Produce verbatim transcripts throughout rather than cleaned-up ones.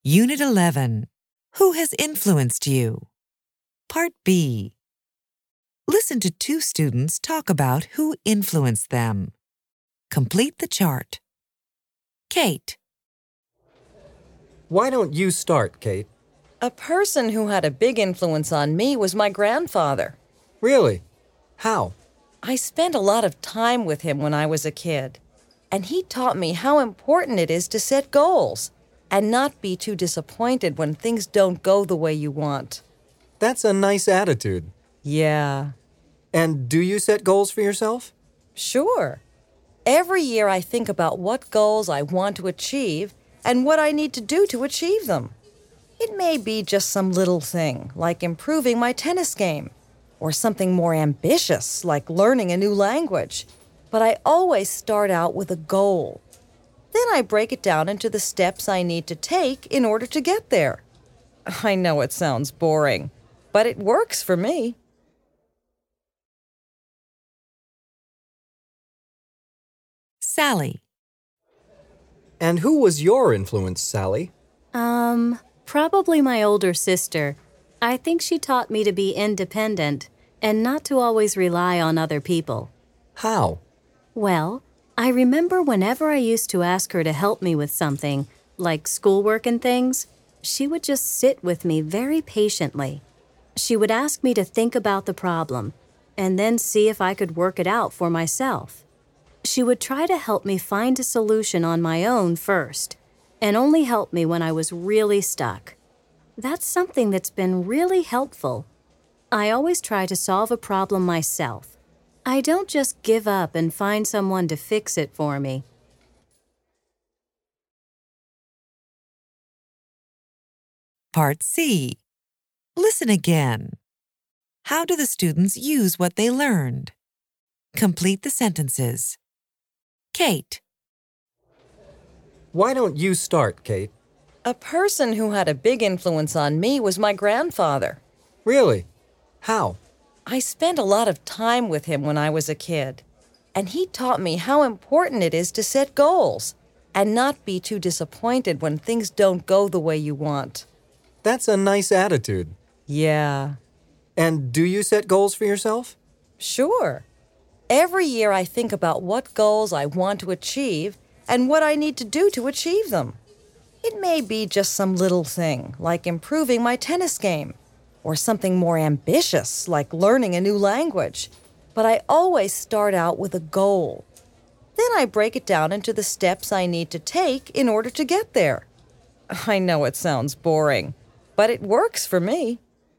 Unit eleven. Who has influenced you? Part B. Listen to two students talk about who influenced them. Complete the chart. Kate. Why don't you start, Kate? A person who had a big influence on me was my grandfather. Really? How? I spent a lot of time with him when I was a kid, and he taught me how important it is to set goals and not be too disappointed when things don't go the way you want. That's a nice attitude. Yeah. And do you set goals for yourself? Sure. Every year I think about what goals I want to achieve and what I need to do to achieve them. It may be just some little thing, like improving my tennis game, or something more ambitious, like learning a new language. But I always start out with a goal. Then I break it down into the steps I need to take in order to get there. I know it sounds boring, but it works for me. Sally. And who was your influence, Sally? Um, probably my older sister. I think she taught me to be independent and not to always rely on other people. How? Well, I remember whenever I used to ask her to help me with something, like schoolwork and things, she would just sit with me very patiently. She would ask me to think about the problem and then see if I could work it out for myself. She would try to help me find a solution on my own first, and only help me when I was really stuck. That's something that's been really helpful. I always try to solve a problem myself. I don't just give up and find someone to fix it for me. Part C. Listen again. How do the students use what they learned? Complete the sentences. Kate. Why don't you start, Kate? A person who had a big influence on me was my grandfather. Really? How? I spent a lot of time with him when I was a kid, and he taught me how important it is to set goals and not be too disappointed when things don't go the way you want. That's a nice attitude. Yeah. And do you set goals for yourself? Sure. Every year I think about what goals I want to achieve and what I need to do to achieve them. It may be just some little thing, like improving my tennis game, or something more ambitious, like learning a new language. But I always start out with a goal. Then I break it down into the steps I need to take in order to get there. I know it sounds boring, but it works for me.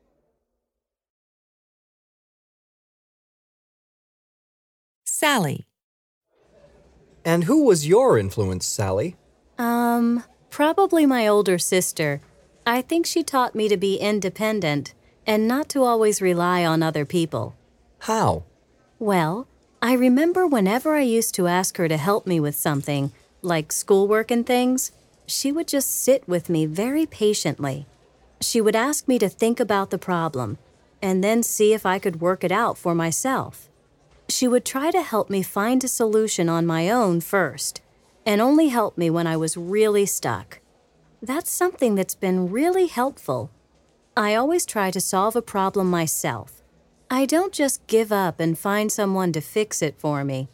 Sally. And who was your influence, Sally? Um, probably my older sister. I think she taught me to be independent and not to always rely on other people. How? Well, I remember whenever I used to ask her to help me with something, like schoolwork and things, she would just sit with me very patiently. She would ask me to think about the problem and then see if I could work it out for myself. She would try to help me find a solution on my own first, and only help me when I was really stuck. That's something that's been really helpful. I always try to solve a problem myself. I don't just give up and find someone to fix it for me.